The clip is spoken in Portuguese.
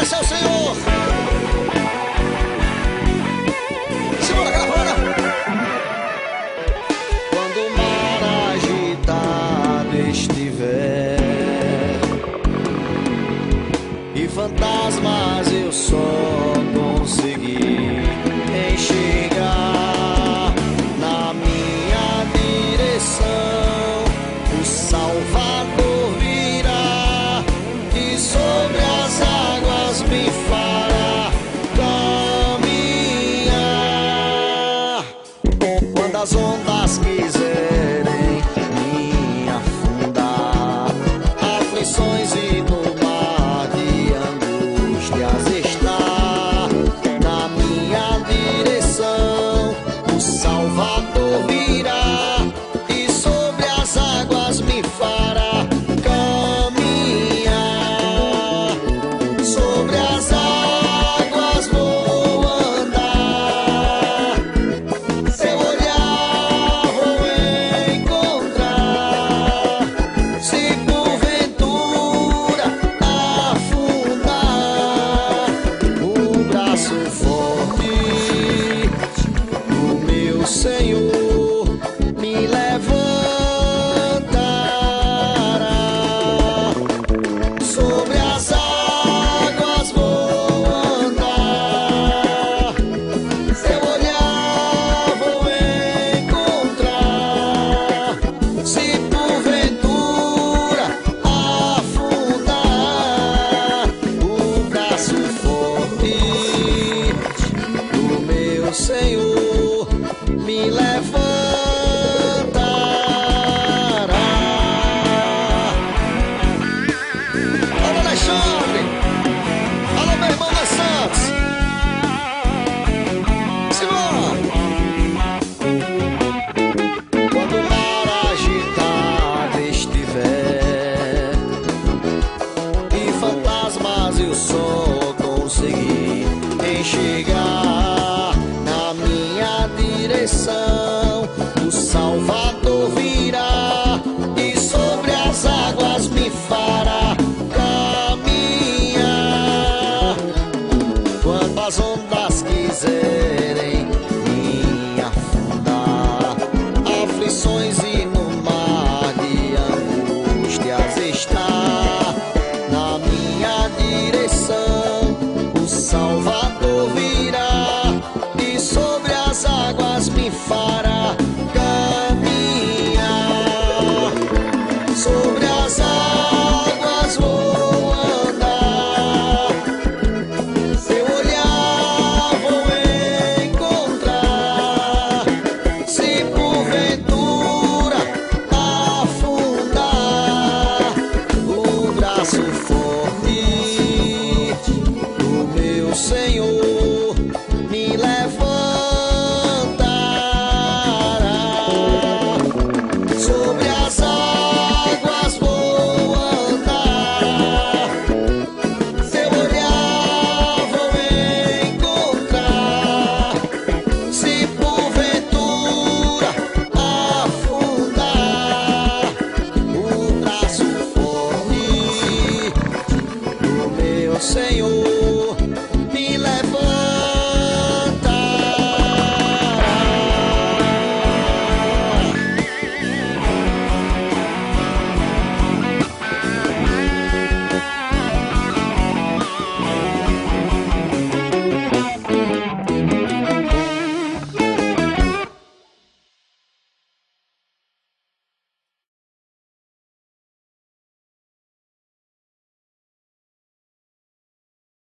Agradece ao Senhor. Segura, gravando. Quando o mar agitado estiver e fantasmas eu só consegui enxergar na minha direção, o Salvador virá e sobre as águas me fará caminhar. Quando as ondas quiserem me afundar, aflições e no mar de angústias está na minha direção, o Salvador virá e sobre as águas me fará caminhar. Sobre as águas vou andar, seu olhar vou encontrar. Se porventura afundar, o braço forte do meu Senhor me levantará. Sobre as águas vou andar, seu olhar vou encontrar. Se porventura afundar, o braço forte do meu Senhor me levantará. Alô, Alexandre! Alô, meu irmão dos Santos! Simão! Quando o mar agitado estiver e fantasmas eu só consegui enxergar na minha direção, o Salvador virá e sobre as águas me fará caminhar. Quando as ondas quiserem me afundar, aflições e no mar de angústias está na minha direção, o Salvador virá e sobre as águas me fará